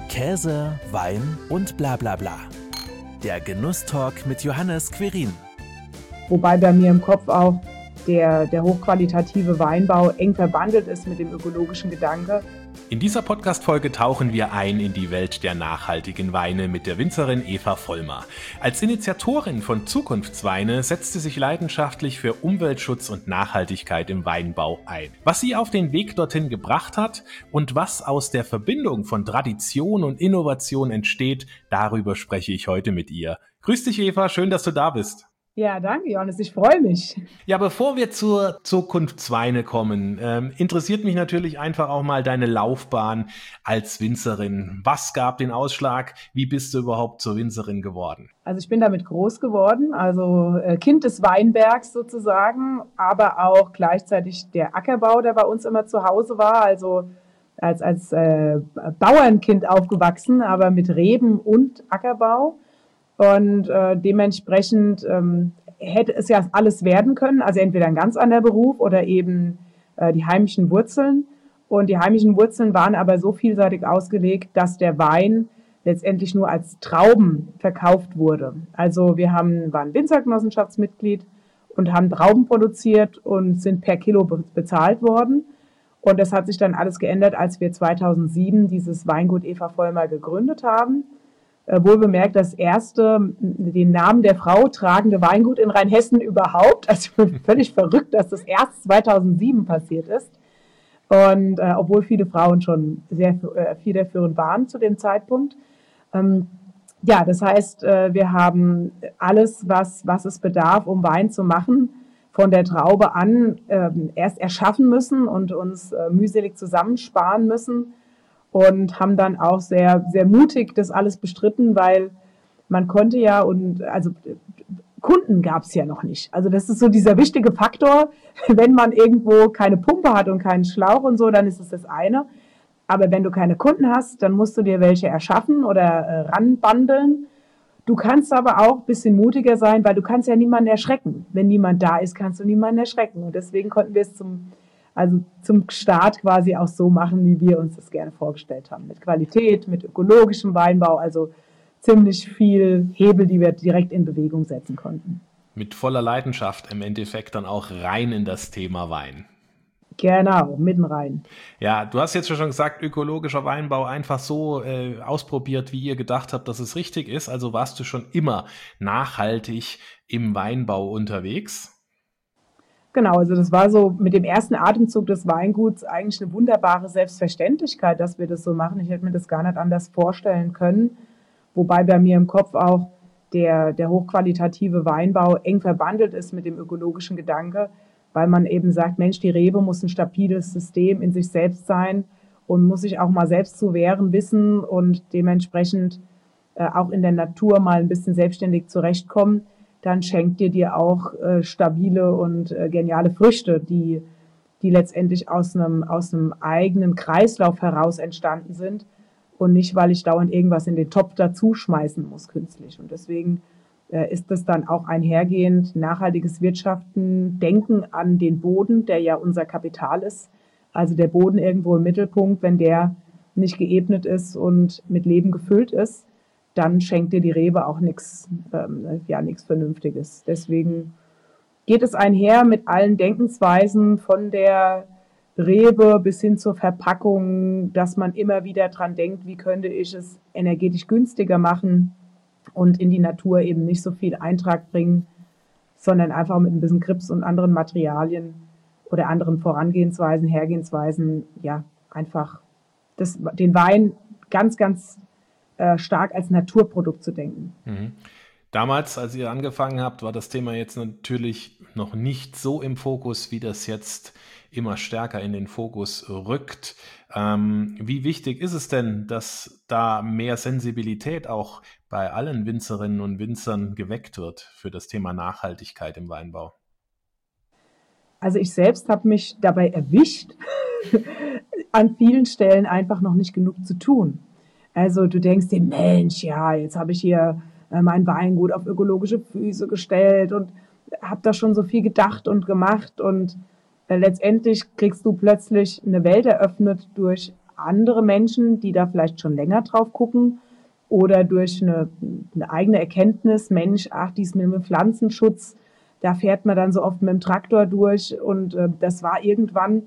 Käse, Wein und bla bla bla. Der Genusstalk mit Johannes Querin. Wobei bei mir im Kopf auch der hochqualitative Weinbau eng verbandelt ist mit dem ökologischen Gedanke. In dieser Podcast-Folge tauchen wir ein in die Welt der nachhaltigen Weine mit der Winzerin Eva Vollmer. Als Initiatorin von Zukunftsweine setzt sie sich leidenschaftlich für Umweltschutz und Nachhaltigkeit im Weinbau ein. Was sie auf den Weg dorthin gebracht hat und was aus der Verbindung von Tradition und Innovation entsteht, darüber spreche ich heute mit ihr. Grüß dich, Eva, schön, dass du da bist. Ja, danke, Johannes, ich freue mich. Ja, bevor wir zur Zukunftsweine kommen, interessiert mich natürlich einfach auch mal deine Laufbahn als Winzerin. Was gab den Ausschlag? Wie bist du überhaupt zur Winzerin geworden? Also ich bin damit groß geworden, also Kind des Weinbergs sozusagen, aber auch gleichzeitig der Ackerbau, der bei uns immer zu Hause war, also als Bauernkind aufgewachsen, aber mit Reben und Ackerbau. Und dementsprechend hätte es ja alles werden können, also entweder ein ganz anderer Beruf oder eben die heimischen Wurzeln. Und die heimischen Wurzeln waren aber so vielseitig ausgelegt, dass der Wein letztendlich nur als Trauben verkauft wurde. Also wir waren Winzergenossenschaftsmitglied und haben Trauben produziert und sind per Kilo bezahlt worden. Und das hat sich dann alles geändert, als wir 2007 dieses Weingut Eva Vollmer gegründet haben. Wohl bemerkt, das erste, den Namen der Frau tragende Weingut in Rheinhessen überhaupt. Also völlig verrückt, dass das erst 2007 passiert ist. Und obwohl viele Frauen schon sehr federführend waren zu dem Zeitpunkt. Ja, das heißt, wir haben alles, was es bedarf, um Wein zu machen, von der Traube an erst erschaffen müssen und uns mühselig zusammensparen müssen. Und haben dann auch sehr, sehr mutig das alles bestritten, weil man konnte ja, also Kunden gab es ja noch nicht. Also das ist so dieser wichtige Faktor, wenn man irgendwo keine Pumpe hat und keinen Schlauch und so, dann ist es das eine. Aber wenn du keine Kunden hast, dann musst du dir welche erschaffen oder ranbandeln. Du kannst aber auch ein bisschen mutiger sein, weil du kannst ja niemanden erschrecken. Wenn niemand da ist, kannst du niemanden erschrecken. Und deswegen konnten wir es zum Start quasi auch so machen, wie wir uns das gerne vorgestellt haben. Mit Qualität, mit ökologischem Weinbau, also ziemlich viel Hebel, die wir direkt in Bewegung setzen konnten. Mit voller Leidenschaft im Endeffekt dann auch rein in das Thema Wein. Genau, mitten rein. Ja, du hast jetzt schon gesagt, ökologischer Weinbau einfach so ausprobiert, wie ihr gedacht habt, dass es richtig ist. Also warst du schon immer nachhaltig im Weinbau unterwegs? Genau, also das war so mit dem ersten Atemzug des Weinguts eigentlich eine wunderbare Selbstverständlichkeit, dass wir das so machen. Ich hätte mir das gar nicht anders vorstellen können. Wobei bei mir im Kopf auch der hochqualitative Weinbau eng verbandelt ist mit dem ökologischen Gedanke, weil man eben sagt, Mensch, die Rebe muss ein stabiles System in sich selbst sein und muss sich auch mal selbst zu wehren wissen und dementsprechend auch in der Natur mal ein bisschen selbstständig zurechtkommen. Dann schenkt dir auch stabile und geniale Früchte, die letztendlich aus einem eigenen Kreislauf heraus entstanden sind und nicht, weil ich dauernd irgendwas in den Topf dazu schmeißen muss künstlich. Und deswegen ist das dann auch einhergehend nachhaltiges Wirtschaften, Denken an den Boden, der ja unser Kapital ist. Also der Boden irgendwo im Mittelpunkt, wenn der nicht geebnet ist und mit Leben gefüllt ist, dann schenkt dir die Rebe auch nichts Vernünftiges. Deswegen geht es einher mit allen Denkensweisen von der Rebe bis hin zur Verpackung, dass man immer wieder dran denkt, wie könnte ich es energetisch günstiger machen und in die Natur eben nicht so viel Eintrag bringen, sondern einfach mit ein bisschen Grips und anderen Materialien oder anderen Hergehensweisen, ja, einfach den Wein ganz, ganz stark als Naturprodukt zu denken. Mhm. Damals, als ihr angefangen habt, war das Thema jetzt natürlich noch nicht so im Fokus, wie das jetzt immer stärker in den Fokus rückt. Wie wichtig ist es denn, dass da mehr Sensibilität auch bei allen Winzerinnen und Winzern geweckt wird für das Thema Nachhaltigkeit im Weinbau? Also ich selbst habe mich dabei erwischt, an vielen Stellen einfach noch nicht genug zu tun. Also du denkst dir, Mensch, ja, jetzt habe ich hier mein Weingut auf ökologische Füße gestellt und habe da schon so viel gedacht und gemacht und letztendlich kriegst du plötzlich eine Welt eröffnet durch andere Menschen, die da vielleicht schon länger drauf gucken oder durch eine eigene Erkenntnis, Mensch, ach, dies mit dem Pflanzenschutz, da fährt man dann so oft mit dem Traktor durch und das war irgendwann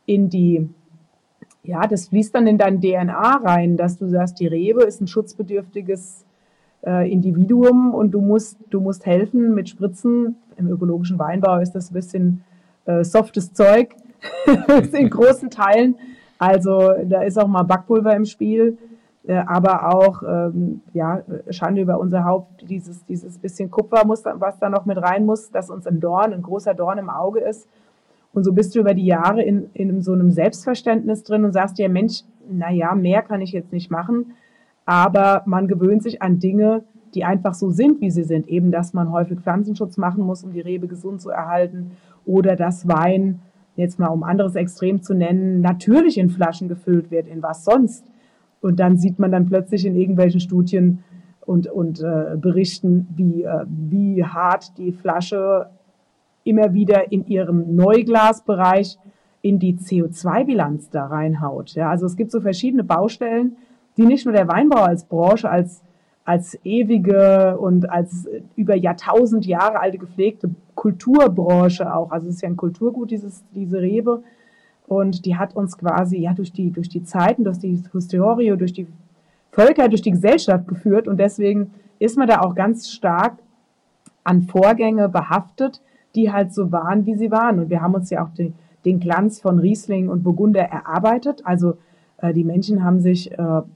das fließt dann in dein DNA rein, dass du sagst, die Rebe ist ein schutzbedürftiges Individuum und du musst helfen mit Spritzen. Im ökologischen Weinbau ist das ein bisschen softes Zeug in großen Teilen. Also da ist auch mal Backpulver im Spiel, aber auch Schande über unser Haupt, dieses bisschen Kupfer, was da noch mit rein muss, dass uns ein großer Dorn im Auge ist. Und so bist du über die Jahre in so einem Selbstverständnis drin und sagst dir, Mensch, naja, mehr kann ich jetzt nicht machen. Aber man gewöhnt sich an Dinge, die einfach so sind, wie sie sind. Eben, dass man häufig Pflanzenschutz machen muss, um die Rebe gesund zu erhalten. Oder dass Wein, jetzt mal um anderes Extrem zu nennen, natürlich in Flaschen gefüllt wird, in was sonst. Und dann sieht man dann plötzlich in irgendwelchen Studien und Berichten, wie hart die Flasche immer wieder in ihrem Neuglasbereich in die CO2-Bilanz da reinhaut. Ja, also es gibt so verschiedene Baustellen, die nicht nur der Weinbau als Branche, als ewige und als über Jahrtausend Jahre alte gepflegte Kulturbranche auch, also es ist ja ein Kulturgut, diese Rebe, und die hat uns quasi durch die Zeiten, durch die Historie, durch die Völker, durch die Gesellschaft geführt, und deswegen ist man da auch ganz stark an Vorgänge behaftet, die halt so waren, wie sie waren. Und wir haben uns ja auch den Glanz von Riesling und Burgunder erarbeitet. Also die Menschen haben sich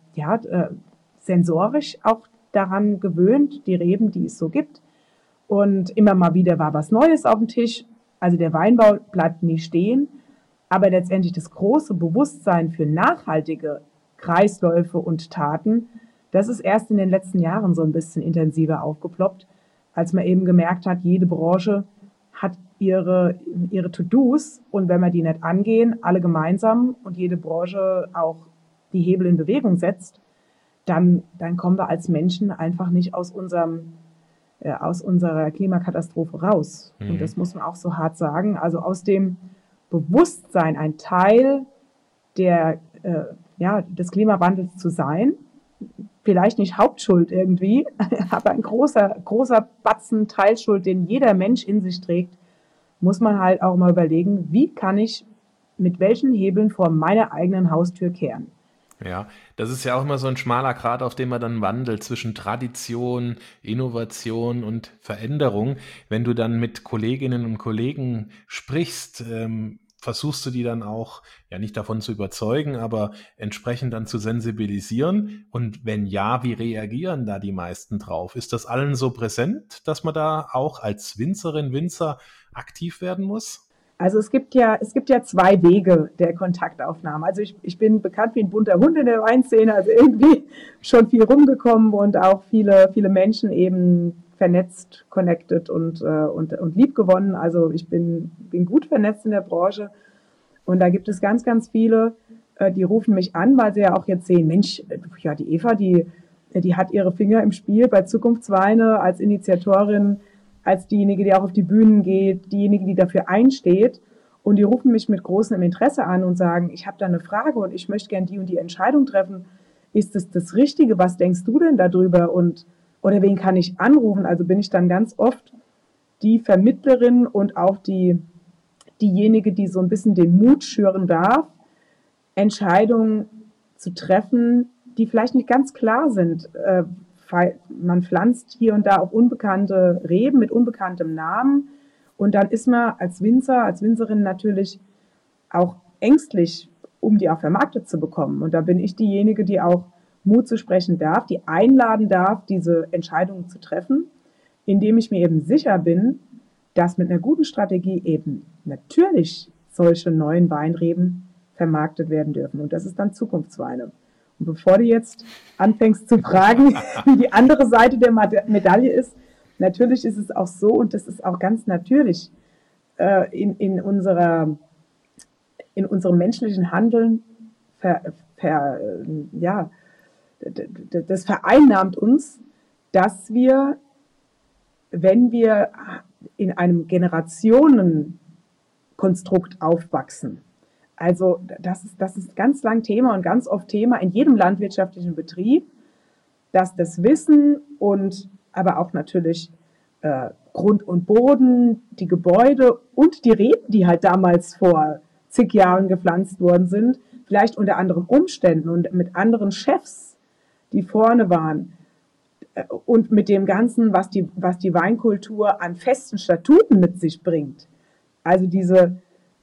sensorisch auch daran gewöhnt, die Reben, die es so gibt. Und immer mal wieder war was Neues auf dem Tisch. Also der Weinbau bleibt nie stehen. Aber letztendlich das große Bewusstsein für nachhaltige Kreisläufe und Taten, das ist erst in den letzten Jahren so ein bisschen intensiver aufgeploppt, als man eben gemerkt hat, jede Branche hat ihre To-Dos, und wenn wir die nicht angehen, alle gemeinsam, und jede Branche auch die Hebel in Bewegung setzt, dann kommen wir als Menschen einfach nicht aus unserer Klimakatastrophe raus. Und das muss man auch so hart sagen. Also aus dem Bewusstsein, ein Teil des Klimawandels zu sein, vielleicht nicht Hauptschuld irgendwie, aber ein großer Batzen Teilschuld, den jeder Mensch in sich trägt, muss man halt auch mal überlegen, wie kann ich mit welchen Hebeln vor meiner eigenen Haustür kehren. Ja, das ist ja auch immer so ein schmaler Grat, auf dem man dann wandelt zwischen Tradition, Innovation und Veränderung. Wenn du dann mit Kolleginnen und Kollegen sprichst, versuchst du die dann auch, ja, nicht davon zu überzeugen, aber entsprechend dann zu sensibilisieren? Und wenn ja, wie reagieren da die meisten drauf? Ist das allen so präsent, dass man da auch als Winzer aktiv werden muss? Also es gibt ja zwei Wege der Kontaktaufnahme. Also ich bin bekannt wie ein bunter Hund in der Weinszene, also irgendwie schon viel rumgekommen und auch viele Menschen eben vernetzt, connected und liebgewonnen. Also ich bin gut vernetzt in der Branche, und da gibt es ganz, ganz viele, die rufen mich an, weil sie ja auch jetzt sehen, Mensch, ja, die Eva, die hat ihre Finger im Spiel bei Zukunftsweine als Initiatorin, als diejenige, die auch auf die Bühnen geht, diejenige, die dafür einsteht. Und die rufen mich mit großem Interesse an und sagen, ich habe da eine Frage und ich möchte gern die und die Entscheidung treffen. Ist es das Richtige? Was denkst du denn darüber? Oder wen kann ich anrufen? Also bin ich dann ganz oft die Vermittlerin und auch diejenige, die so ein bisschen den Mut schüren darf, Entscheidungen zu treffen, die vielleicht nicht ganz klar sind. Man pflanzt hier und da auch unbekannte Reben mit unbekanntem Namen, und dann ist man als Winzer, als Winzerin natürlich auch ängstlich, um die auch vermarktet zu bekommen. Und da bin ich diejenige, die auch Mut zu sprechen darf, die einladen darf, diese Entscheidungen zu treffen, indem ich mir eben sicher bin, dass mit einer guten Strategie eben natürlich solche neuen Weinreben vermarktet werden dürfen. Und das ist dann Zukunftsweine. Und bevor du jetzt anfängst zu fragen, wie die andere Seite der Medaille ist, natürlich ist es auch so, und das ist auch ganz natürlich in unserem menschlichen Handeln, das vereinnahmt uns, dass wir, wenn wir in einem Generationenkonstrukt aufwachsen, Also das ist ganz lang Thema und ganz oft Thema in jedem landwirtschaftlichen Betrieb, dass das Wissen und aber auch natürlich Grund und Boden, die Gebäude und die Reben, die halt damals vor zig Jahren gepflanzt worden sind, vielleicht unter anderen Umständen und mit anderen Chefs, die vorne waren, und mit dem Ganzen, was die Weinkultur an festen Statuten mit sich bringt. Also diese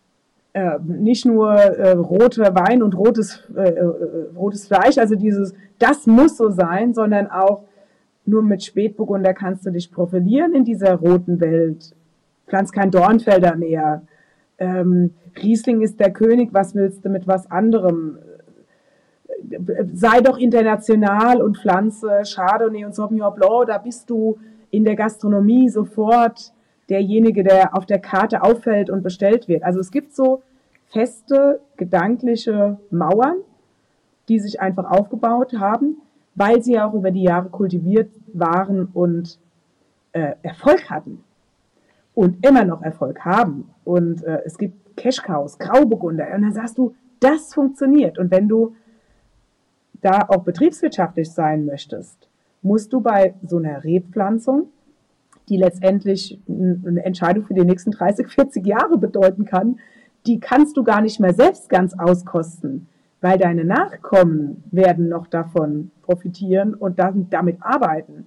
nicht nur roter Wein und rotes Fleisch, also das muss so sein, sondern auch nur mit Spätburgunder kannst du dich profilieren in dieser roten Welt. Pflanz kein Dornfelder mehr. Riesling ist der König, was willst du mit was anderem? Sei doch international und pflanze Chardonnay und Sauvignon Blanc, da bist du in der Gastronomie sofort derjenige, der auf der Karte auffällt und bestellt wird. Also es gibt so feste gedankliche Mauern, die sich einfach aufgebaut haben, weil sie auch über die Jahre kultiviert waren und Erfolg hatten und immer noch Erfolg haben. Und es gibt Cashcows, Grauburgunder, und dann sagst du, das funktioniert. Und wenn du da auch betriebswirtschaftlich sein möchtest, musst du bei so einer Rebpflanzung, die letztendlich eine Entscheidung für die nächsten 30, 40 Jahre bedeuten kann, die kannst du gar nicht mehr selbst ganz auskosten, weil deine Nachkommen werden noch davon profitieren und damit arbeiten.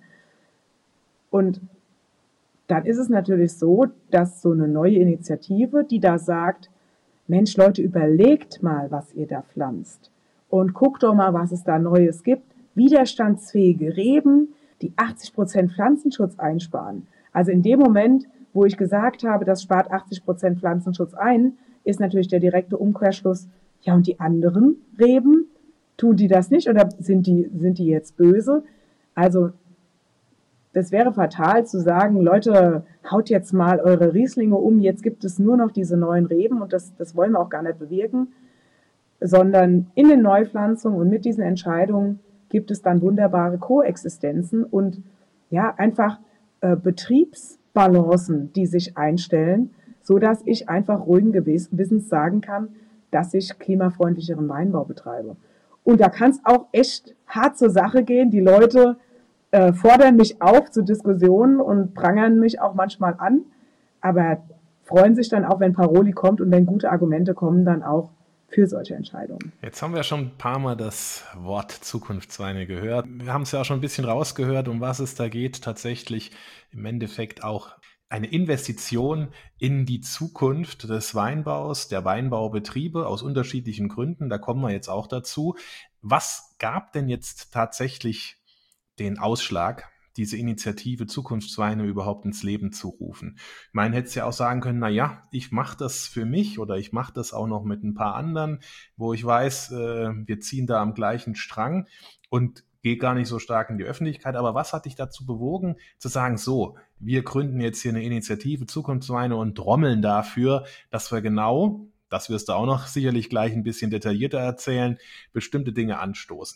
Und dann ist es natürlich so, dass so eine neue Initiative, die da sagt, Mensch, Leute, überlegt mal, was ihr da pflanzt. Und guckt doch mal, was es da Neues gibt. Widerstandsfähige Reben, die 80% Pflanzenschutz einsparen. Also in dem Moment, wo ich gesagt habe, das spart 80% Pflanzenschutz ein, ist natürlich der direkte Umkehrschluss, ja, und die anderen Reben, tun die das nicht oder sind die jetzt böse? Also das wäre fatal zu sagen, Leute, haut jetzt mal eure Rieslinge um, jetzt gibt es nur noch diese neuen Reben und das wollen wir auch gar nicht bewirken. Sondern in den Neupflanzungen und mit diesen Entscheidungen gibt es dann wunderbare Koexistenzen und ja, einfach Betriebsbalancen, die sich einstellen, so dass ich einfach ruhigen Gewissens sagen kann, dass ich klimafreundlicheren Weinbau betreibe. Und da kann es auch echt hart zur Sache gehen. Die Leute fordern mich auf zu Diskussionen und prangern mich auch manchmal an, aber freuen sich dann auch, wenn Paroli kommt und wenn gute Argumente kommen, dann auch für solche Entscheidungen. Jetzt haben wir schon ein paar Mal das Wort Zukunftsweine gehört. Wir haben es ja auch schon ein bisschen rausgehört, um was es da geht. Tatsächlich im Endeffekt auch eine Investition in die Zukunft des Weinbaus, der Weinbaubetriebe aus unterschiedlichen Gründen. Da kommen wir jetzt auch dazu. Was gab denn jetzt tatsächlich den Ausschlag, diese Initiative Zukunftsweine überhaupt ins Leben zu rufen? Ich meine, hättest ja auch sagen können, na ja, ich mache das für mich oder ich mache das auch noch mit ein paar anderen, wo ich weiß, wir ziehen da am gleichen Strang und gehe gar nicht so stark in die Öffentlichkeit. Aber was hat dich dazu bewogen, zu sagen, so, wir gründen jetzt hier eine Initiative Zukunftsweine und trommeln dafür, dass wir genau, das wirst du auch noch sicherlich gleich ein bisschen detaillierter erzählen, bestimmte Dinge anstoßen?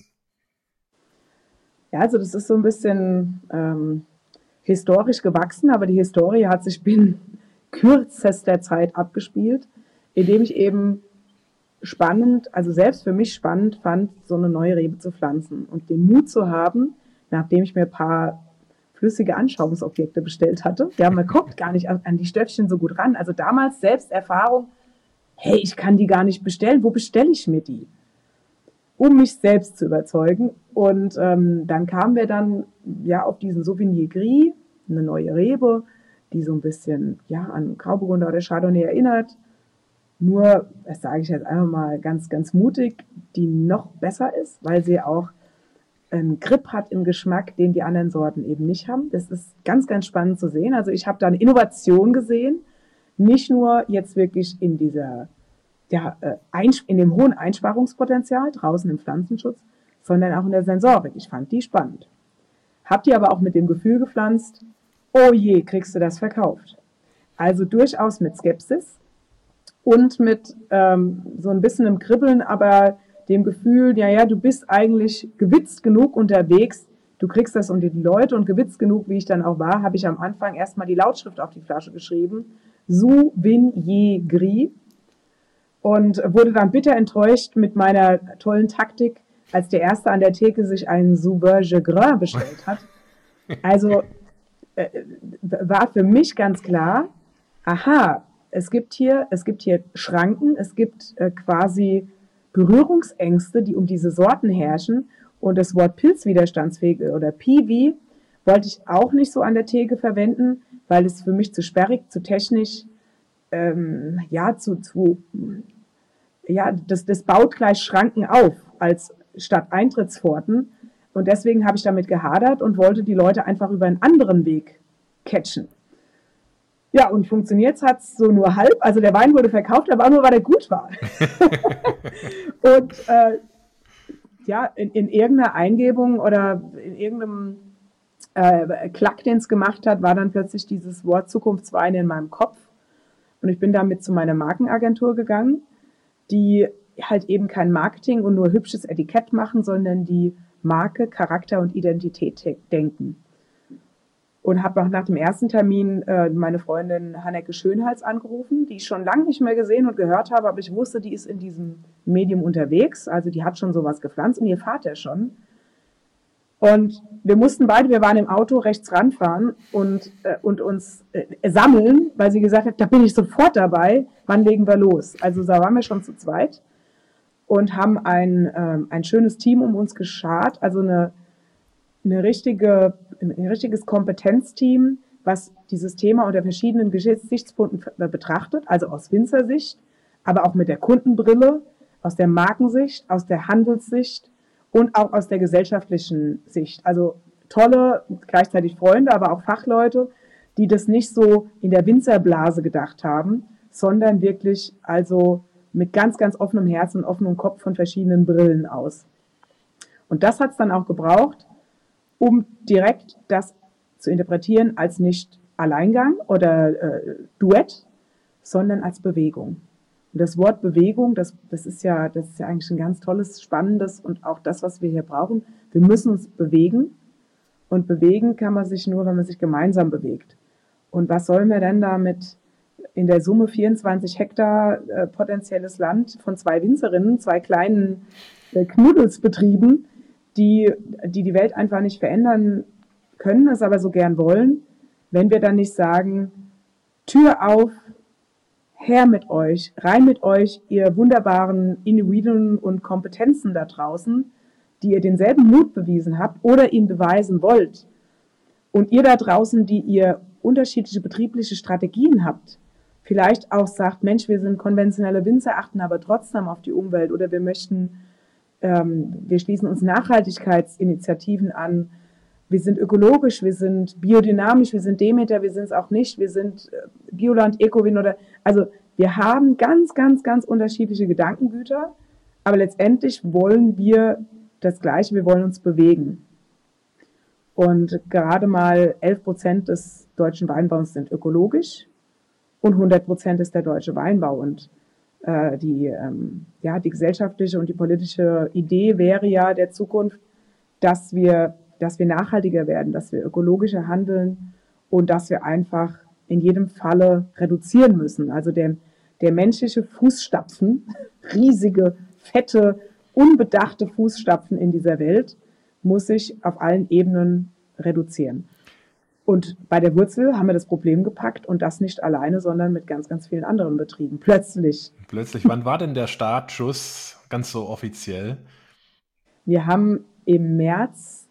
Ja, also das ist so ein bisschen historisch gewachsen, aber die Historie hat sich binnen kürzester Zeit abgespielt, indem ich eben spannend, also selbst für mich spannend fand, so eine neue Rebe zu pflanzen und den Mut zu haben, nachdem ich mir ein paar flüssige Anschauungsobjekte bestellt hatte. Ja, man kommt gar nicht an die Stöffchen so gut ran. Also damals Selbsterfahrung, hey, ich kann die gar nicht bestellen, wo bestelle ich mir die? Um mich selbst zu überzeugen. Und dann kamen wir dann ja auf diesen Sauvignon Gris, eine neue Rebe, die so ein bisschen ja an Grauburgunder oder Chardonnay erinnert. Nur, das sage ich jetzt einfach mal ganz, ganz mutig, die noch besser ist, weil sie auch einen Grip hat im Geschmack, den die anderen Sorten eben nicht haben. Das ist ganz, ganz spannend zu sehen. Also ich habe da eine Innovation gesehen, nicht nur jetzt wirklich in dieser in dem hohen Einsparungspotenzial draußen im Pflanzenschutz, sondern auch in der Sensorik. Ich fand die spannend. Hab die aber auch mit dem Gefühl gepflanzt, oh je, kriegst du das verkauft. Also durchaus mit Skepsis und mit so ein bisschen im Kribbeln, aber dem Gefühl, ja, du bist eigentlich gewitzt genug unterwegs, du kriegst das unter die Leute und gewitzt genug, wie ich dann auch war, habe ich am Anfang erstmal die Lautschrift auf die Flasche geschrieben, Sauvignon Gris. und wurde dann bitter enttäuscht mit meiner tollen Taktik, als der Erste an der Theke sich einen Sauvage Gras bestellt hat. Also war für mich ganz klar, aha, es gibt hier Schranken, es gibt quasi Berührungsängste, die um diese Sorten herrschen. Und das Wort pilzwiderstandsfähig oder PV wollte ich auch nicht so an der Theke verwenden, weil es für mich zu sperrig, zu technisch, das baut gleich Schranken auf als statt Eintrittspforten. Und deswegen habe ich damit gehadert und wollte die Leute einfach über einen anderen Weg catchen. Ja, und funktioniert hat es so nur halb. Also der Wein wurde verkauft, aber auch nur, weil er gut war. Und in irgendeiner Eingebung oder in irgendeinem Klack, den es gemacht hat, war dann plötzlich dieses Wort Zukunftsweine in meinem Kopf. Und ich bin damit zu meiner Markenagentur gegangen, die halt eben kein Marketing und nur hübsches Etikett machen, sondern die Marke, Charakter und Identität denken. Und habe auch nach dem ersten Termin meine Freundin Hanneke Schönhals angerufen, die ich schon lange nicht mehr gesehen und gehört habe, aber ich wusste, die ist in diesem Medium unterwegs, also die hat schon sowas gepflanzt und ihr Vater schon. Und wir waren im Auto rechts ranfahren und uns sammeln, weil sie gesagt hat, da bin ich sofort dabei, wann legen wir los? Also da waren wir schon zu zweit und haben ein schönes Team um uns geschart, also ein richtiges Kompetenzteam, was dieses Thema unter verschiedenen Gesichtspunkten betrachtet, also aus Winzersicht, aber auch mit der Kundenbrille, aus der Markensicht, aus der Handelssicht und auch aus der gesellschaftlichen Sicht. Also tolle, gleichzeitig Freunde, aber auch Fachleute, die das nicht so in der Winzerblase gedacht haben, sondern wirklich also mit ganz, ganz offenem Herzen und offenem Kopf von verschiedenen Brillen aus. Und das hat es dann auch gebraucht, um direkt das zu interpretieren als nicht Alleingang oder Duett, sondern als Bewegung. Und das Wort Bewegung, das ist ja eigentlich ein ganz tolles, spannendes und auch das, was wir hier brauchen. Wir müssen uns bewegen und bewegen kann man sich nur, wenn man sich gemeinsam bewegt. Und was sollen wir denn da mit in der Summe 24 Hektar potenzielles Land von 2 Winzerinnen, 2 kleinen Knuddelsbetrieben, die Welt einfach nicht verändern können, es aber so gern wollen, wenn wir dann nicht sagen, Tür auf, her mit euch, rein mit euch, ihr wunderbaren Individuen und Kompetenzen da draußen, die ihr denselben Mut bewiesen habt oder ihn beweisen wollt. Und ihr da draußen, die ihr unterschiedliche betriebliche Strategien habt, vielleicht auch sagt, Mensch, wir sind konventionelle Winzer, achten aber trotzdem auf die Umwelt oder wir schließen uns Nachhaltigkeitsinitiativen an, wir sind ökologisch, wir sind biodynamisch, wir sind Demeter, wir sind es auch nicht, wir sind Bioland, Ecowin also wir haben ganz, ganz, ganz unterschiedliche Gedankengüter, aber letztendlich wollen wir das Gleiche, wir wollen uns bewegen. Und gerade mal 11% des deutschen Weinbaus sind ökologisch und 100% ist der deutsche Weinbau. Und die gesellschaftliche und die politische Idee wäre ja der Zukunft, dass wir nachhaltiger werden, dass wir ökologischer handeln und dass wir einfach in jedem Falle reduzieren müssen. Also der menschliche Fußstapfen, riesige, fette, unbedachte Fußstapfen in dieser Welt, muss sich auf allen Ebenen reduzieren. Und bei der Wurzel haben wir das Problem gepackt und das nicht alleine, sondern mit ganz, ganz vielen anderen Betrieben. Plötzlich. Wann war denn der Startschuss ganz so offiziell? Wir haben im März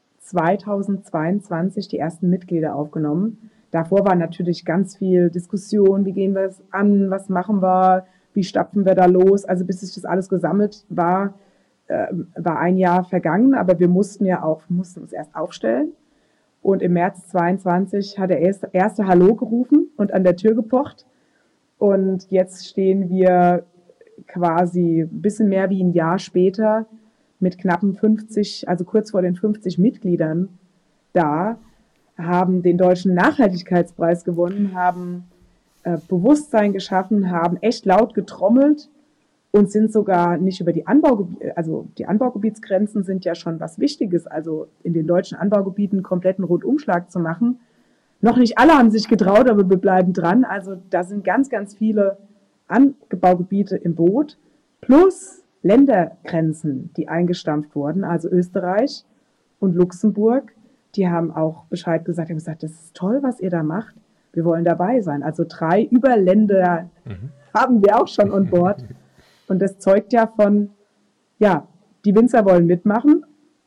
2022 die ersten Mitglieder aufgenommen. Davor war natürlich ganz viel Diskussion, wie gehen wir es an, was machen wir, wie stapfen wir da los. Also bis sich das alles gesammelt war, war ein Jahr vergangen, aber wir mussten uns erst aufstellen. Und im März 22 hat der erste Hallo gerufen und an der Tür gepocht. Und jetzt stehen wir quasi ein bisschen mehr wie ein Jahr später mit knappen 50, also kurz vor den 50 Mitgliedern da, haben den Deutschen Nachhaltigkeitspreis gewonnen, haben Bewusstsein geschaffen, haben echt laut getrommelt und sind sogar nicht über die Anbaugebietsgrenzen sind ja schon was Wichtiges, also in den deutschen Anbaugebieten kompletten Rundumschlag zu machen. Noch nicht alle haben sich getraut, aber wir bleiben dran. Also da sind ganz, ganz viele Anbaugebiete im Boot. plus Ländergrenzen, die eingestampft wurden, also Österreich und Luxemburg, die haben auch Bescheid gesagt, haben gesagt, das ist toll, was ihr da macht, wir wollen dabei sein. Also 3 Überländer haben wir auch schon an Bord. Und das zeugt ja von, ja, die Winzer wollen mitmachen,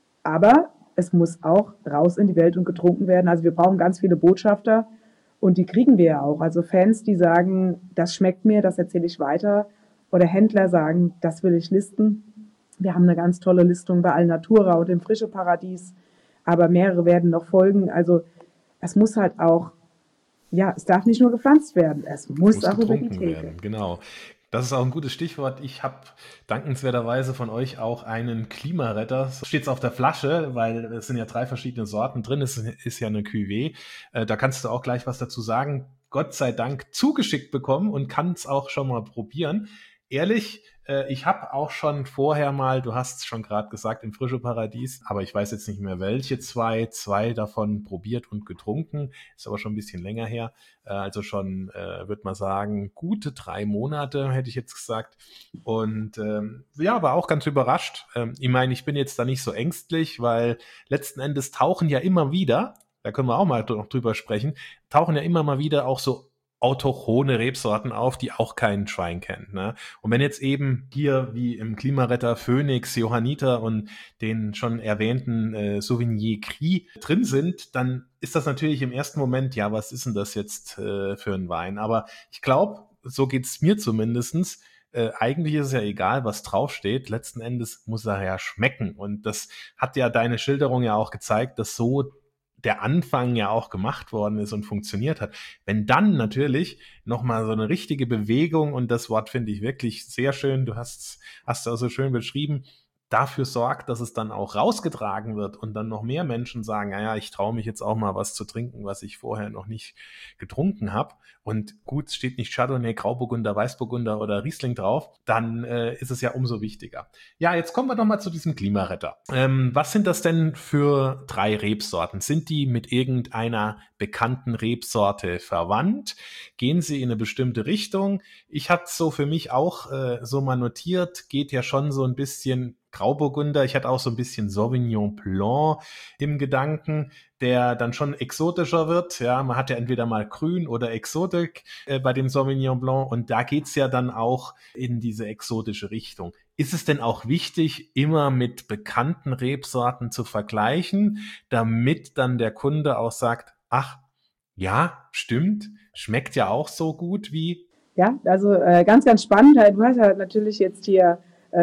aber es muss auch raus in die Welt und getrunken werden. Also wir brauchen ganz viele Botschafter und die kriegen wir ja auch. Also Fans, die sagen, das schmeckt mir, das erzähle ich weiter. Oder Händler sagen, das will ich listen. Wir haben eine ganz tolle Listung bei Alnatura und im Frische Paradies, aber mehrere werden noch folgen. Also es muss halt auch, ja, es darf nicht nur gepflanzt werden, es muss auch über die Theke werden. Genau. Das ist auch ein gutes Stichwort. Ich habe dankenswerterweise von euch auch einen Klimaretter. So steht es auf der Flasche, weil es sind ja 3 verschiedene Sorten drin. Es ist ja eine Cuvée. Da kannst du auch gleich was dazu sagen. Gott sei Dank zugeschickt bekommen und kann es auch schon mal probieren. Ehrlich, ich habe auch schon vorher mal, du hast es schon gerade gesagt, im Frische Paradies, aber ich weiß jetzt nicht mehr welche zwei davon probiert und getrunken, ist aber schon ein bisschen länger her, also schon, würde man sagen, gute 3 Monate, hätte ich jetzt gesagt, und ja, war auch ganz überrascht. Ich meine, ich bin jetzt da nicht so ängstlich, weil letzten Endes tauchen ja immer wieder, da können wir auch mal noch drüber sprechen, tauchen ja immer mal wieder auch so autochthone Rebsorten auf, die auch kein Schwein kennt. Ne? Und wenn jetzt eben hier wie im Klimaretter Phoenix, Johanniter und den schon erwähnten Sauvignon Gris drin sind, dann ist das natürlich im ersten Moment, ja, was ist denn das jetzt für ein Wein? Aber ich glaube, so geht's mir zumindestens. Eigentlich ist es ja egal, was draufsteht. Letzten Endes muss er ja schmecken. Und das hat ja deine Schilderung ja auch gezeigt, dass so der Anfang ja auch gemacht worden ist und funktioniert hat. Wenn dann natürlich nochmal so eine richtige Bewegung, und das Wort finde ich wirklich sehr schön, du hast es auch so schön beschrieben, dafür sorgt, dass es dann auch rausgetragen wird und dann noch mehr Menschen sagen, naja, ich traue mich jetzt auch mal was zu trinken, was ich vorher noch nicht getrunken habe. Und gut, es steht nicht Chardonnay, Grauburgunder, Weißburgunder oder Riesling drauf, dann ist es ja umso wichtiger. Ja, jetzt kommen wir noch mal zu diesem Klimaretter. Was sind das denn für 3 Rebsorten? Sind die mit irgendeiner bekannten Rebsorte verwandt? Gehen sie in eine bestimmte Richtung? Ich hatte es so für mich auch so mal notiert, geht ja schon so ein bisschen Grauburgunder. Ich hatte auch so ein bisschen Sauvignon Blanc im Gedanken, der dann schon exotischer wird. Ja, man hat ja entweder mal Grün oder Exotik bei dem Sauvignon Blanc und da geht's ja dann auch in diese exotische Richtung. Ist es denn auch wichtig, immer mit bekannten Rebsorten zu vergleichen, damit dann der Kunde auch sagt, ach, ja, stimmt, schmeckt ja auch so gut wie... Ja, also ganz, ganz spannend. Du hast ja natürlich jetzt hier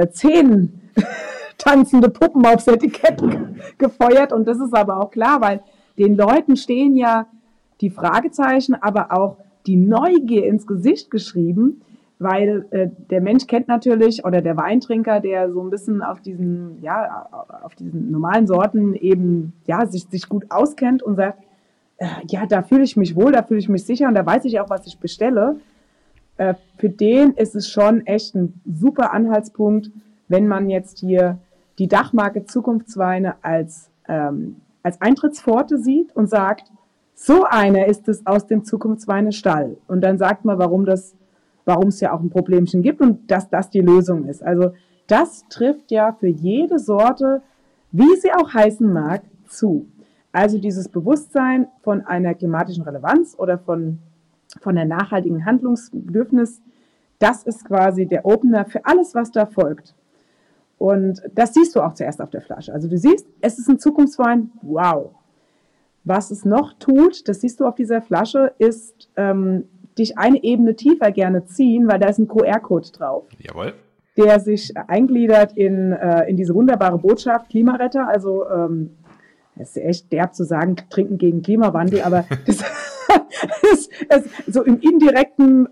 10 tanzende Puppen aufs Etikett gefeuert und das ist aber auch klar, weil den Leuten stehen ja die Fragezeichen, aber auch die Neugier ins Gesicht geschrieben, weil der Mensch kennt natürlich, oder der Weintrinker, der so ein bisschen auf diesen normalen Sorten eben sich gut auskennt und sagt, ja, da fühle ich mich wohl, da fühle ich mich sicher und da weiß ich auch, was ich bestelle. Für den ist es schon echt ein super Anhaltspunkt, wenn man jetzt hier die Dachmarke Zukunftsweine als Eintrittspforte sieht und sagt, so einer ist es aus dem Zukunftsweine-Stall. Und dann sagt man, warum es ja auch ein Problemchen gibt und dass das die Lösung ist. Also das trifft ja für jede Sorte, wie sie auch heißen mag, zu. Also dieses Bewusstsein von einer klimatischen Relevanz oder von der nachhaltigen Handlungsbedürfnis, das ist quasi der Opener für alles, was da folgt. Und das siehst du auch zuerst auf der Flasche. Also du siehst, es ist ein Zukunftswein, wow. Was es noch tut, das siehst du auf dieser Flasche, ist dich eine Ebene tiefer gerne ziehen, weil da ist ein QR-Code drauf. Jawohl. Der sich eingliedert in diese wunderbare Botschaft Klimaretter. Also es ist echt derb zu sagen, trinken gegen Klimawandel, aber das ist so im indirekten,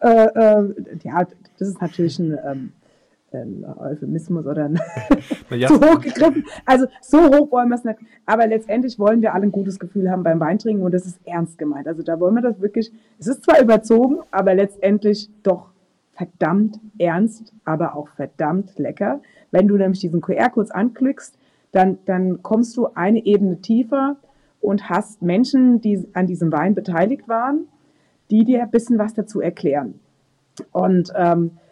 das ist natürlich ein Euphemismus oder zu hoch gegriffen. Also so hoch wollen wir es nicht. Aber letztendlich wollen wir alle ein gutes Gefühl haben beim Weintrinken und das ist ernst gemeint. Also da wollen wir das wirklich, es ist zwar überzogen, aber letztendlich doch verdammt ernst, aber auch verdammt lecker. Wenn du nämlich diesen QR-Code anklickst, dann kommst du eine Ebene tiefer und hast Menschen, die an diesem Wein beteiligt waren, die dir ein bisschen was dazu erklären. Und wenn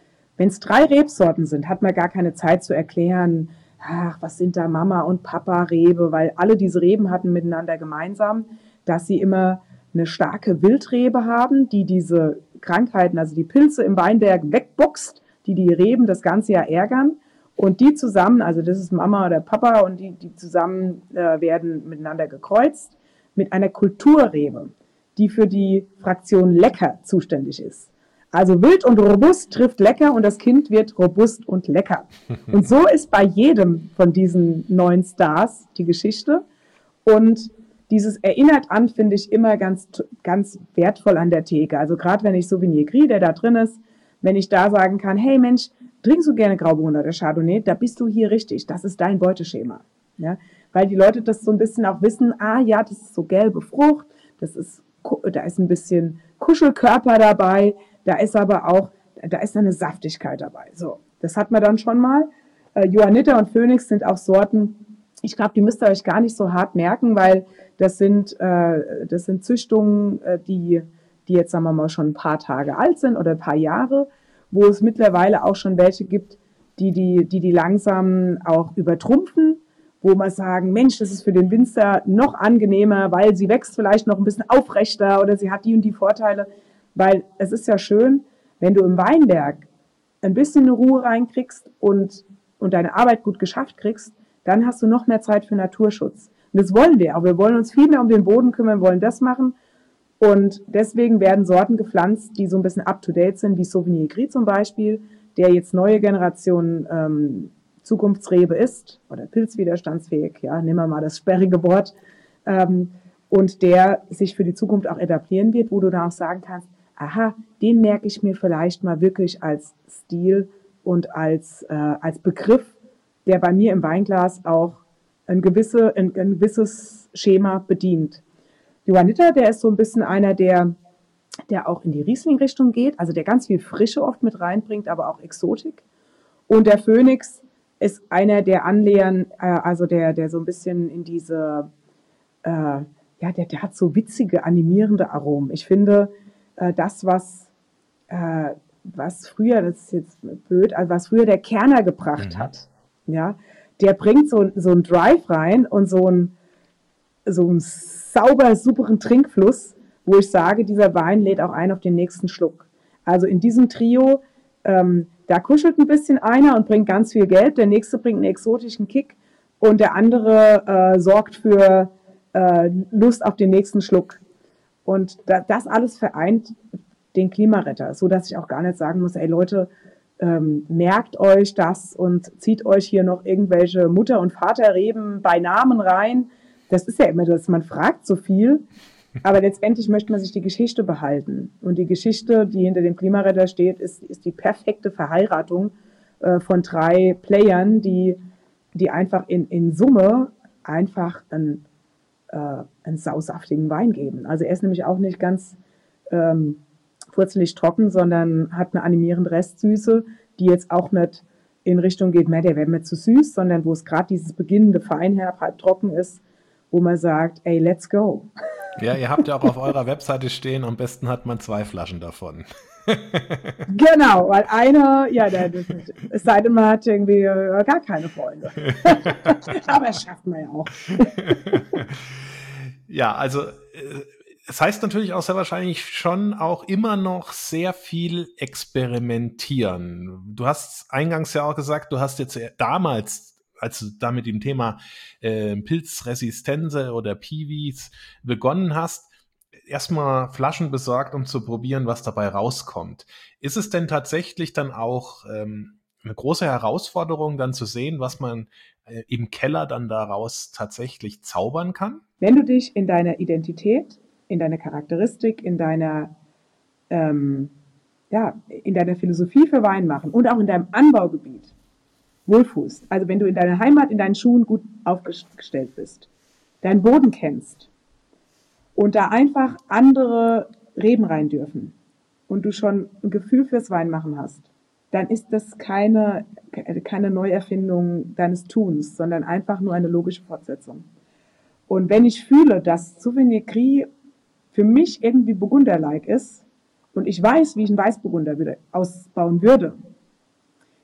Wenn es 3 Rebsorten sind, hat man gar keine Zeit zu erklären, ach, was sind da Mama und Papa Rebe, weil alle diese Reben hatten miteinander gemeinsam, dass sie immer eine starke Wildrebe haben, die diese Krankheiten, also die Pilze im Weinberg wegboxt, die Reben das ganze Jahr ärgern. Und die zusammen, also das ist Mama oder Papa, und die zusammen werden miteinander gekreuzt mit einer Kulturrebe, die für die Fraktion lecker zuständig ist. Also wild und robust trifft lecker und das Kind wird robust und lecker. Und so ist bei jedem von diesen 9 Stars die Geschichte. Und dieses erinnert an, finde ich, immer ganz, ganz wertvoll an der Theke. Also gerade wenn ich Sauvignon Gris, der da drin ist, wenn ich da sagen kann, hey Mensch, trinkst du gerne Grauburgunder oder Chardonnay, da bist du hier richtig, das ist dein Beuteschema. Ja? Weil die Leute das so ein bisschen auch wissen, ja, das ist so gelbe Frucht, da ist ein bisschen Kuschelkörper dabei, da ist aber auch, da ist eine Saftigkeit dabei. So, das hat man dann schon mal. Johanniter und Phoenix sind auch Sorten, ich glaube, die müsst ihr euch gar nicht so hart merken, weil das sind Züchtungen, die jetzt, sagen wir mal, schon ein paar Tage alt sind oder ein paar Jahre, wo es mittlerweile auch schon welche gibt, die langsam auch übertrumpfen, wo man sagen, Mensch, das ist für den Winzer noch angenehmer, weil sie wächst vielleicht noch ein bisschen aufrechter oder sie hat die und die Vorteile. Weil es ist ja schön, wenn du im Weinberg ein bisschen Ruhe reinkriegst und deine Arbeit gut geschafft kriegst, dann hast du noch mehr Zeit für Naturschutz. Und das wollen wir auch. Wir wollen uns viel mehr um den Boden kümmern, wollen das machen. Und deswegen werden Sorten gepflanzt, die so ein bisschen up-to-date sind, wie Sauvignon Gris zum Beispiel, der jetzt neue Generation Zukunftsrebe ist oder pilzwiderstandsfähig, ja, nehmen wir mal das sperrige Wort, und der sich für die Zukunft auch etablieren wird, wo du dann auch sagen kannst, aha, den merke ich mir vielleicht mal wirklich als Stil und als Begriff, der bei mir im Weinglas auch ein gewisses Schema bedient. Johanniter, der ist so ein bisschen einer, der auch in die Riesling-Richtung geht, also der ganz viel Frische oft mit reinbringt, aber auch Exotik. Und der Phoenix ist einer, der annähern, also der so ein bisschen in diese, der hat so witzige, animierende Aromen. Ich finde, das, was früher, das ist jetzt blöd, also was früher der Kerner gebracht hat, ja, der bringt so einen Drive rein und so einen sauber, superen Trinkfluss, wo ich sage, dieser Wein lädt auch ein auf den nächsten Schluck. Also in diesem Trio, da kuschelt ein bisschen einer und bringt ganz viel Geld, der nächste bringt einen exotischen Kick und der andere sorgt für Lust auf den nächsten Schluck. Und das alles vereint den Klimaretter, so dass ich auch gar nicht sagen muss, ey Leute, merkt euch das und zieht euch hier noch irgendwelche Mutter- und Vaterreben bei Namen rein. Das ist ja immer das, man fragt so viel, aber letztendlich möchte man sich die Geschichte behalten. Und die Geschichte, die hinter dem Klimaretter steht, ist die perfekte Verheiratung von 3 Playern, die einfach in Summe einfach einen sausaftigen Wein geben. Also er ist nämlich auch nicht ganz furzelig trocken, sondern hat eine animierende Restsüße, die jetzt auch nicht in Richtung geht, der wäre mir zu süß, sondern wo es gerade dieses beginnende Feinherb, halb trocken ist, wo man sagt, ey, let's go. Ja, ihr habt ja auch auf eurer Webseite stehen, am besten hat man 2 Flaschen davon. Genau, weil eine, es sei denn, man hat irgendwie gar keine Freunde. Aber das schafft man ja auch. Ja, also es heißt natürlich auch sehr wahrscheinlich schon auch immer noch sehr viel experimentieren. Du hast eingangs ja auch gesagt, du hast jetzt damals, als du da mit dem Thema Pilzresistenze oder Piwis begonnen hast, erstmal Flaschen besorgt, um zu probieren, was dabei rauskommt. Ist es denn tatsächlich dann auch eine große Herausforderung, dann zu sehen, was man im Keller dann daraus tatsächlich zaubern kann? Wenn du dich in deiner Identität, in deiner Charakteristik, in deiner Philosophie für Wein machen und auch in deinem Anbaugebiet wohlfühlst, also wenn du in deiner Heimat, in deinen Schuhen gut aufgestellt bist, deinen Boden kennst und da einfach andere Reben rein dürfen und du schon ein Gefühl fürs Weinmachen hast, dann ist das keine Neuerfindung deines Tuns, sondern einfach nur eine logische Fortsetzung. Und wenn ich fühle, dass Sauvignon Gris für mich irgendwie Burgunder-like ist und ich weiß, wie ich einen Weißburgunder wieder ausbauen würde,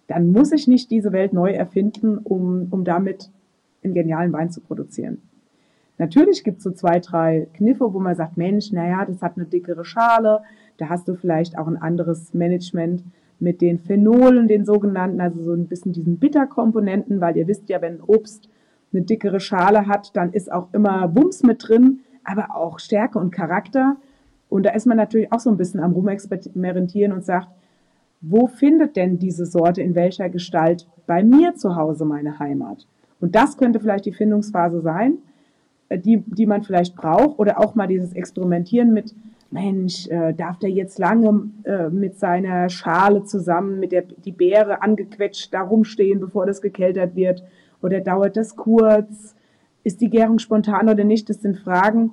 dann muss ich nicht diese Welt neu erfinden, um damit einen genialen Wein zu produzieren. Natürlich gibt es so 2, 3 Kniffe, wo man sagt, Mensch, naja, das hat eine dickere Schale, da hast du vielleicht auch ein anderes Management mit den Phenolen, den sogenannten, also so ein bisschen diesen Bitterkomponenten, weil ihr wisst ja, wenn Obst eine dickere Schale hat, dann ist auch immer Wumms mit drin, aber auch Stärke und Charakter. Und da ist man natürlich auch so ein bisschen am Rumexperimentieren und sagt, wo findet denn diese Sorte in welcher Gestalt bei mir zu Hause meine Heimat? Und das könnte vielleicht die Findungsphase sein, die man vielleicht braucht, oder auch mal dieses Experimentieren mit, Mensch, darf der jetzt lange mit seiner Schale zusammen, mit die Beere angequetscht da rumstehen, bevor das gekeltert wird, oder dauert das kurz? Ist die Gärung spontan oder nicht? Das sind Fragen,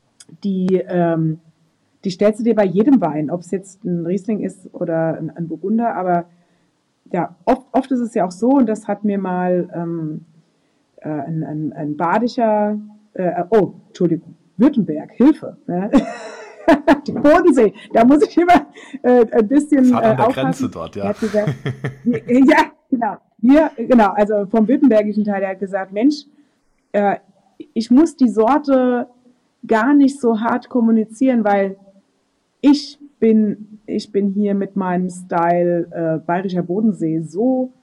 die stellst du dir bei jedem Wein, ob es jetzt ein Riesling ist oder ein Burgunder, aber ja, oft ist es ja auch so, und das hat mir mal ein badischer, Entschuldigung, Württemberg, Hilfe. Ne? Die Bodensee, da muss ich immer ein bisschen das hat an der aufpassen. Grenze dort, ja. Er hat gesagt, ja, genau, genau, also vom württembergischen Teil, der hat gesagt, Mensch, ich muss die Sorte gar nicht so hart kommunizieren, weil ich bin hier mit meinem Style bayerischer Bodensee so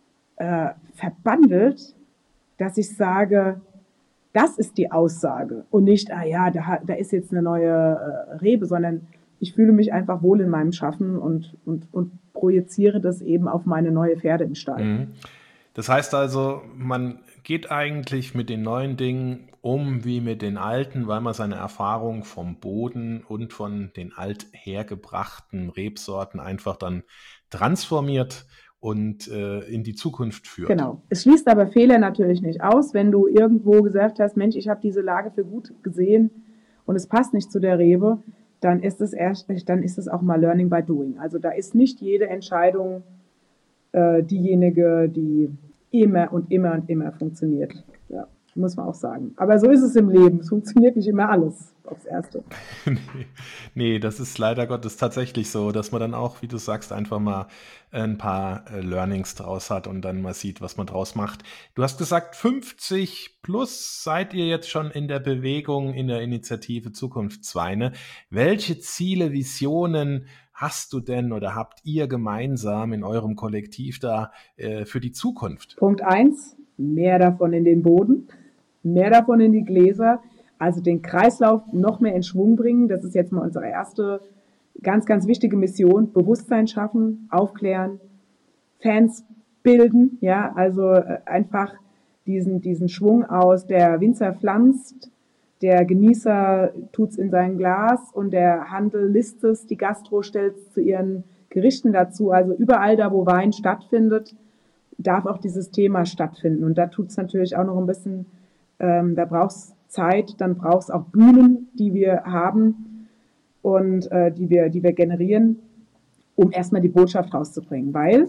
verbandelt, dass ich sage, das ist die Aussage und nicht, da ist jetzt eine neue Rebe, sondern ich fühle mich einfach wohl in meinem Schaffen und projiziere das eben auf meine neue Pferde im Stall. Mhm. Das heißt also, man geht eigentlich mit den neuen Dingen um wie mit den alten, weil man seine Erfahrung vom Boden und von den althergebrachten Rebsorten einfach dann transformiert und in die Zukunft führt. Genau. Es schließt aber Fehler natürlich nicht aus, wenn du irgendwo gesagt hast, Mensch, ich habe diese Lage für gut gesehen und es passt nicht zu der Rebe, dann ist es auch mal Learning by Doing. Also da ist nicht jede Entscheidung diejenige, die immer und immer und immer funktioniert. Ja, muss man auch sagen. Aber so ist es im Leben. Es funktioniert nicht immer alles aufs Erste. Nee, das ist leider Gottes tatsächlich so, dass man dann auch, wie du sagst, einfach mal ein paar Learnings draus hat und dann mal sieht, was man draus macht. Du hast gesagt, 50 plus seid ihr jetzt schon in der Bewegung, in der Initiative Zukunftsweine. Welche Ziele, Visionen hast du denn oder habt ihr gemeinsam in eurem Kollektiv da für die Zukunft? Punkt 1, mehr davon in den Boden, mehr davon in die Gläser, also den Kreislauf noch mehr in Schwung bringen. Das ist jetzt mal unsere erste ganz, ganz wichtige Mission. Bewusstsein schaffen, aufklären, Fans bilden, ja, also einfach diesen Schwung aus, der Winzer pflanzt, der Genießer tut's in sein Glas und der Handel listet es, die Gastro stellt es zu ihren Gerichten dazu. Also überall da, wo Wein stattfindet, darf auch dieses Thema stattfinden. Und da tut's natürlich auch noch ein bisschen, da braucht's Zeit, dann braucht's auch Bühnen, die wir haben und die wir generieren, um erstmal die Botschaft rauszubringen. Weil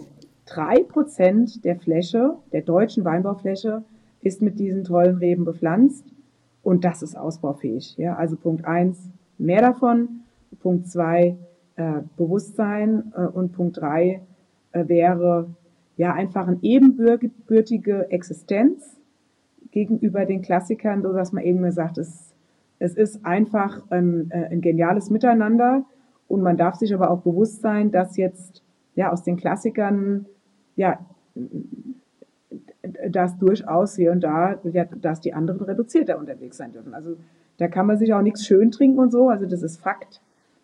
3% der Fläche, der deutschen Weinbaufläche, ist mit diesen tollen Reben bepflanzt. Und das ist ausbaufähig. Ja? Also Punkt 1, mehr davon. Punkt 2, Bewusstsein. Und Punkt 3 wäre ja einfach eine ebenbürtige Existenz gegenüber den Klassikern, so dass man eben gesagt, es ist einfach ein geniales Miteinander. Und man darf sich aber auch bewusst sein, dass jetzt ja aus den Klassikern ja dass durchaus hier und da, ja, dass die anderen reduzierter unterwegs sein dürfen. Also da kann man sich auch nichts schön trinken und so. Also das ist Fakt,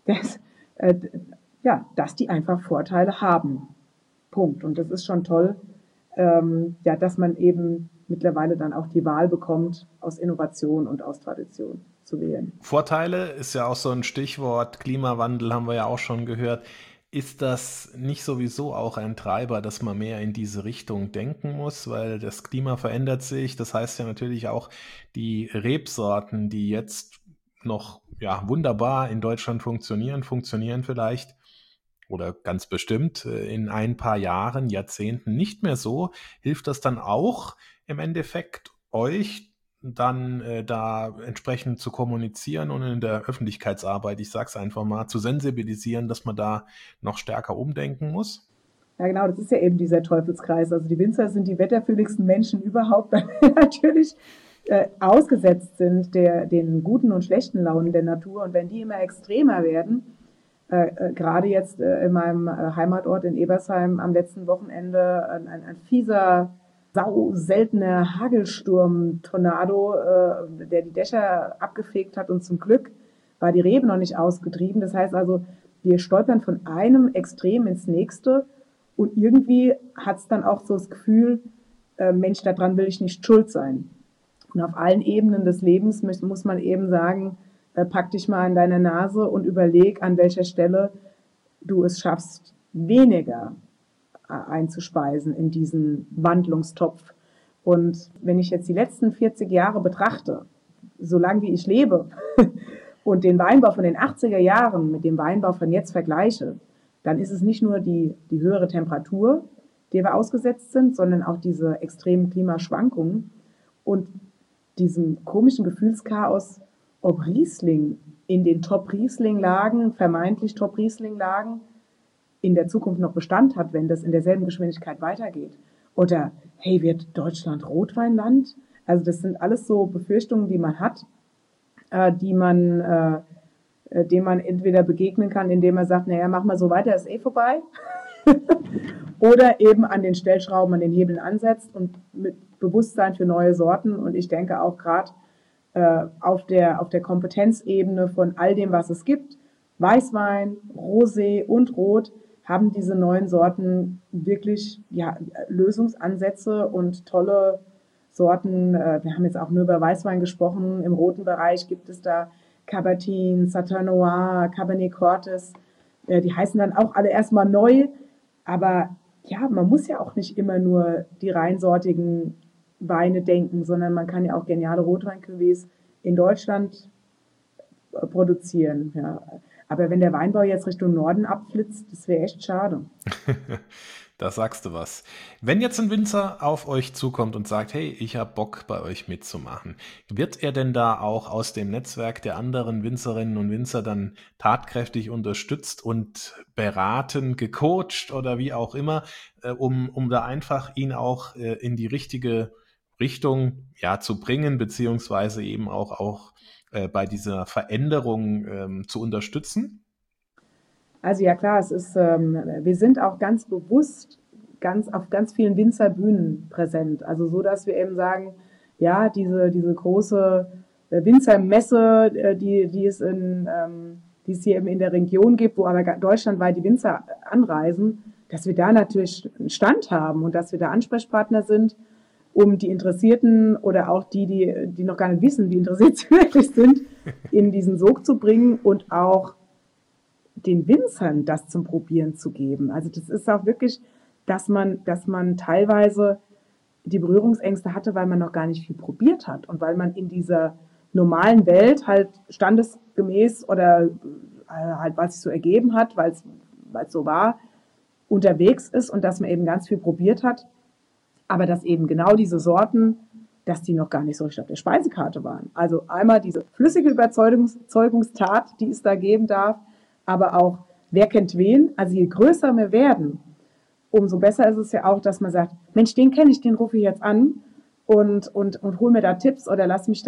dass die einfach Vorteile haben. Punkt. Und das ist schon toll, dass man eben mittlerweile dann auch die Wahl bekommt, aus Innovation und aus Tradition zu wählen. Vorteile ist ja auch so ein Stichwort. Klimawandel haben wir ja auch schon gehört. Ist das nicht sowieso auch ein Treiber, dass man mehr in diese Richtung denken muss, weil das Klima verändert sich? Das heißt ja natürlich auch, die Rebsorten, die jetzt noch wunderbar in Deutschland funktionieren vielleicht oder ganz bestimmt in ein paar Jahren, Jahrzehnten nicht mehr so. Hilft das dann auch im Endeffekt euch, dann da entsprechend zu kommunizieren und in der Öffentlichkeitsarbeit, ich sage es einfach mal, zu sensibilisieren, dass man da noch stärker umdenken muss? Ja, genau, das ist ja eben dieser Teufelskreis. Also die Winzer sind die wetterfühligsten Menschen überhaupt, weil wir natürlich ausgesetzt sind den guten und schlechten Launen der Natur. Und wenn die immer extremer werden, gerade jetzt in meinem Heimatort in Ebersheim am letzten Wochenende ein fieser, seltener Hagelsturm-Tornado, der die Dächer abgefegt hat, und zum Glück war die Rebe noch nicht ausgetrieben. Das heißt also, wir stolpern von einem Extrem ins nächste und irgendwie hat es dann auch so das Gefühl, Mensch, daran will ich nicht schuld sein. Und auf allen Ebenen des Lebens muss man eben sagen, pack dich mal an deine Nase und überleg, an welcher Stelle du es schaffst, weniger einzuspeisen in diesen Wandlungstopf. Und wenn ich jetzt die letzten 40 Jahre betrachte, so lange wie ich lebe, und den Weinbau von den 80er Jahren mit dem Weinbau von jetzt vergleiche, dann ist es nicht nur die höhere Temperatur, der wir ausgesetzt sind, sondern auch diese extremen Klimaschwankungen und diesem komischen Gefühlschaos, ob Riesling in den Top-Riesling-Lagen, vermeintlich Top-Riesling-Lagen, in der Zukunft noch Bestand hat, wenn das in derselben Geschwindigkeit weitergeht. Oder, hey, wird Deutschland Rotweinland? Also das sind alles so Befürchtungen, die man hat, dem man entweder begegnen kann, indem man sagt, naja, mach mal so weiter, ist vorbei. Oder eben an den Stellschrauben, an den Hebeln ansetzt und mit Bewusstsein für neue Sorten. Und ich denke auch gerade auf der Kompetenzebene von all dem, was es gibt, Weißwein, Rosé und Rot, haben diese neuen Sorten wirklich Lösungsansätze und tolle Sorten. Wir haben jetzt auch nur über Weißwein gesprochen. Im roten Bereich gibt es da Cabertin, Sauterne Noir, Cabernet Cortes. Die heißen dann auch alle erstmal neu. Aber ja, man muss ja auch nicht immer nur die reinsortigen Weine denken, sondern man kann ja auch geniale Rotweincuvées in Deutschland produzieren. Ja. Aber wenn der Weinbau jetzt Richtung Norden abflitzt, das wäre echt schade. Da sagst du was. Wenn jetzt ein Winzer auf euch zukommt und sagt, hey, ich habe Bock, bei euch mitzumachen, wird er denn da auch aus dem Netzwerk der anderen Winzerinnen und Winzer dann tatkräftig unterstützt und beraten, gecoacht oder wie auch immer, um da einfach ihn auch in die richtige Richtung zu bringen, beziehungsweise eben auch bei dieser Veränderung zu unterstützen? Also ja klar, wir sind auch ganz bewusst auf ganz vielen Winzerbühnen präsent. Also so, dass wir eben sagen, ja, diese große Winzermesse, die es hier eben in der Region gibt, wo aber deutschlandweit die Winzer anreisen, dass wir da natürlich einen Stand haben und dass wir da Ansprechpartner sind, um die Interessierten oder auch die noch gar nicht wissen, wie interessiert sie wirklich sind, in diesen Sog zu bringen und auch den Winzern das zum Probieren zu geben. Also das ist auch wirklich, dass man teilweise die Berührungsängste hatte, weil man noch gar nicht viel probiert hat und weil man in dieser normalen Welt halt standesgemäß oder halt, was sich so ergeben hat, weil es so war, unterwegs ist und dass man eben ganz viel probiert hat, aber dass eben genau diese Sorten, dass die noch gar nicht so richtig auf der Speisekarte waren. Also einmal diese flüssige Überzeugungstat, die es da geben darf, aber auch, wer kennt wen? Also je größer wir werden, umso besser ist es ja auch, dass man sagt, Mensch, den kenne ich, den rufe ich jetzt an und hol mir da Tipps oder lass mich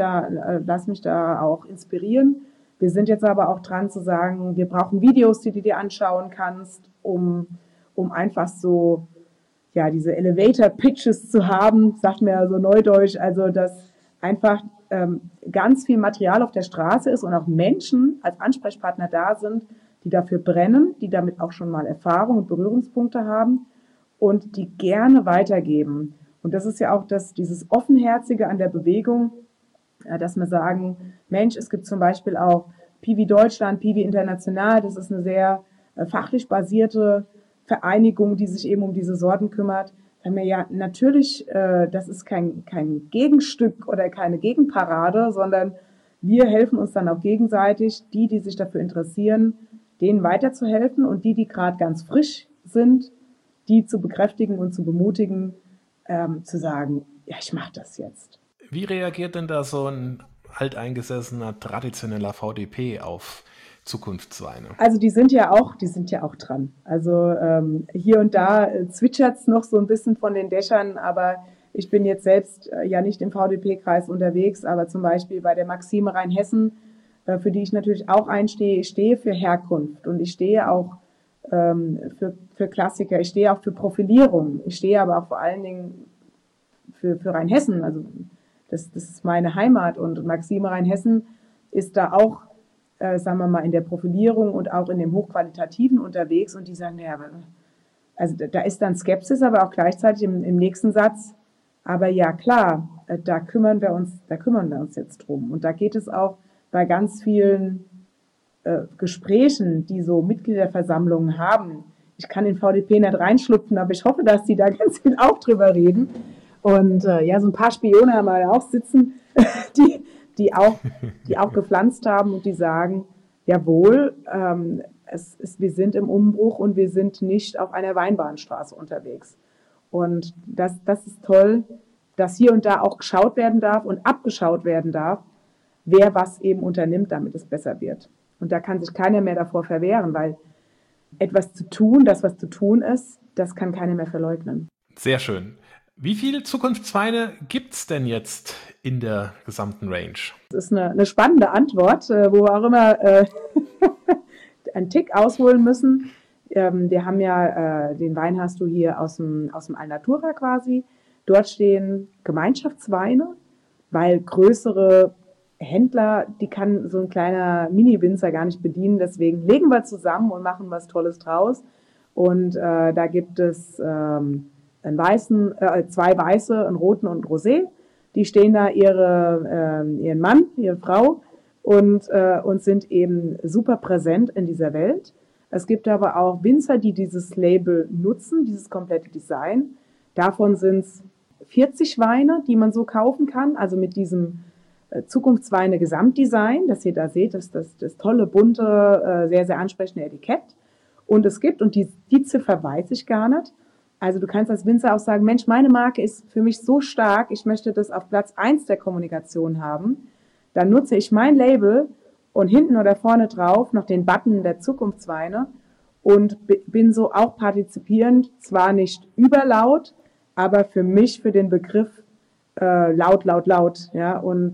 da auch inspirieren. Wir sind jetzt aber auch dran zu sagen, wir brauchen Videos, die du dir anschauen kannst, um einfach so, ja, diese Elevator-Pitches zu haben, sagt mir so neudeutsch, also dass einfach ganz viel Material auf der Straße ist und auch Menschen als Ansprechpartner da sind, die dafür brennen, die damit auch schon mal Erfahrung und Berührungspunkte haben und die gerne weitergeben. Und das ist ja auch dieses Offenherzige an der Bewegung, dass wir sagen, Mensch, es gibt zum Beispiel auch Piwi Deutschland, Piwi International, das ist eine sehr fachlich basierte Vereinigung, die sich eben um diese Sorten kümmert. Da haben wir ja natürlich, das ist kein Gegenstück oder keine Gegenparade, sondern wir helfen uns dann auch gegenseitig, die sich dafür interessieren, denen weiterzuhelfen und die gerade ganz frisch sind, die zu bekräftigen und zu bemutigen, zu sagen, ja, ich mache das jetzt. Wie reagiert denn da so ein alteingesessener, traditioneller VDP auf Zukunftsweine? Also die sind ja auch dran. Also hier und da zwitschert es noch so ein bisschen von den Dächern, aber ich bin jetzt selbst ja nicht im VDP-Kreis unterwegs, aber zum Beispiel bei der Maxime Rheinhessen, für die ich natürlich auch einstehe. Ich stehe für Herkunft und ich stehe auch für Klassiker, ich stehe auch für Profilierung, ich stehe aber auch vor allen Dingen für Rheinhessen. Also das ist meine Heimat und Maxime Rheinhessen ist da auch, sagen wir mal, in der Profilierung und auch in dem Hochqualitativen unterwegs und die sagen, naja, also da ist dann Skepsis, aber auch gleichzeitig im nächsten Satz, aber ja klar, da kümmern wir uns jetzt drum. Und da geht es auch bei ganz vielen Gesprächen, die so Mitgliederversammlungen haben. Ich kann in VDP nicht reinschlupfen, aber ich hoffe, dass die da ganz viel auch drüber reden. Und ja, so ein paar Spione haben wir ja auch sitzen, die auch gepflanzt haben und die sagen, jawohl, wir sind im Umbruch und wir sind nicht auf einer Weinbahnstraße unterwegs. Und das ist toll, dass hier und da auch geschaut werden darf und abgeschaut werden darf, wer was eben unternimmt, damit es besser wird. Und da kann sich keiner mehr davor verwehren, weil etwas zu tun, das was zu tun ist, das kann keiner mehr verleugnen. Sehr schön. Wie viele Zukunftsweine gibt es denn jetzt in der gesamten Range? Das ist eine spannende Antwort, wo wir auch immer einen Tick ausholen müssen. Wir haben ja, den Wein hast du hier aus dem Alnatura quasi. Dort stehen Gemeinschaftsweine, weil größere Händler, die kann so ein kleiner Mini-Winzer gar nicht bedienen. Deswegen legen wir zusammen und machen was Tolles draus. Und da gibt es zwei Weiße, einen Roten und einen Rosé. Die stehen da ihren Mann, ihre Frau und sind eben super präsent in dieser Welt. Es gibt aber auch Winzer, die dieses Label nutzen, dieses komplette Design. Davon sind es 40 Weine, die man so kaufen kann, also mit diesem Zukunftsweine Gesamtdesign, das ihr da seht, das tolle, bunte, sehr, sehr ansprechende Etikett. Und es gibt, und die Ziffer weiß ich gar nicht, also du kannst als Winzer auch sagen, Mensch, meine Marke ist für mich so stark, ich möchte das auf Platz 1 der Kommunikation haben. Dann nutze ich mein Label und hinten oder vorne drauf noch den Button der Zukunftsweine und bin so auch partizipierend, zwar nicht überlaut, aber für mich, für den Begriff laut, ja, und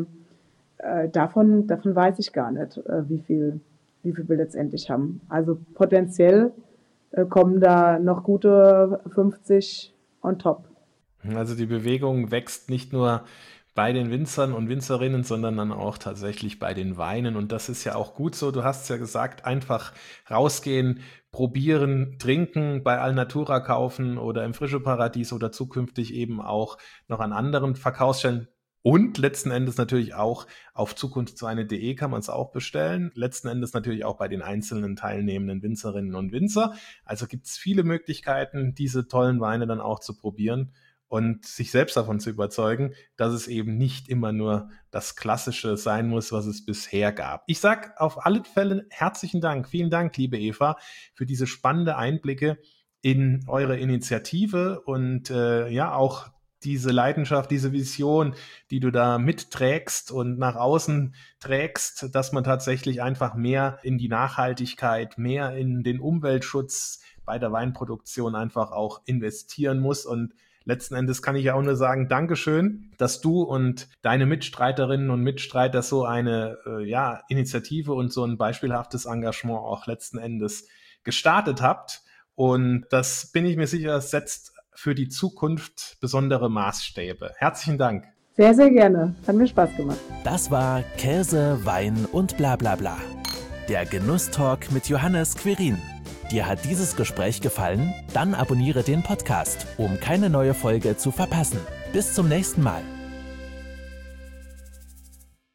davon weiß ich gar nicht, wie viel wir letztendlich haben. Also potenziell kommen da noch gute 50 on top. Also die Bewegung wächst nicht nur bei den Winzern und Winzerinnen, sondern dann auch tatsächlich bei den Weinen. Und das ist ja auch gut so. Du hast es ja gesagt, einfach rausgehen, probieren, trinken, bei Alnatura kaufen oder im Frische Paradies oder zukünftig eben auch noch an anderen Verkaufsstellen. Und letzten Endes natürlich auch auf zukunftsweine.de kann man es auch bestellen. Letzten Endes natürlich auch bei den einzelnen teilnehmenden Winzerinnen und Winzer. Also gibt es viele Möglichkeiten, diese tollen Weine dann auch zu probieren und sich selbst davon zu überzeugen, dass es eben nicht immer nur das Klassische sein muss, was es bisher gab. Ich sage auf alle Fälle herzlichen Dank, vielen Dank, liebe Eva, für diese spannende Einblicke in eure Initiative und auch diese Leidenschaft, diese Vision, die du da mitträgst und nach außen trägst, dass man tatsächlich einfach mehr in die Nachhaltigkeit, mehr in den Umweltschutz bei der Weinproduktion einfach auch investieren muss. Und letzten Endes kann ich ja auch nur sagen, Dankeschön, dass du und deine Mitstreiterinnen und Mitstreiter so eine Initiative und so ein beispielhaftes Engagement auch letzten Endes gestartet habt. Und das, bin ich mir sicher, setzt für die Zukunft besondere Maßstäbe. Herzlichen Dank. Sehr, sehr gerne. Hat mir Spaß gemacht. Das war Käse, Wein und bla bla bla. Der Genusstalk mit Johannes Quirin. Dir hat dieses Gespräch gefallen? Dann abonniere den Podcast, um keine neue Folge zu verpassen. Bis zum nächsten Mal.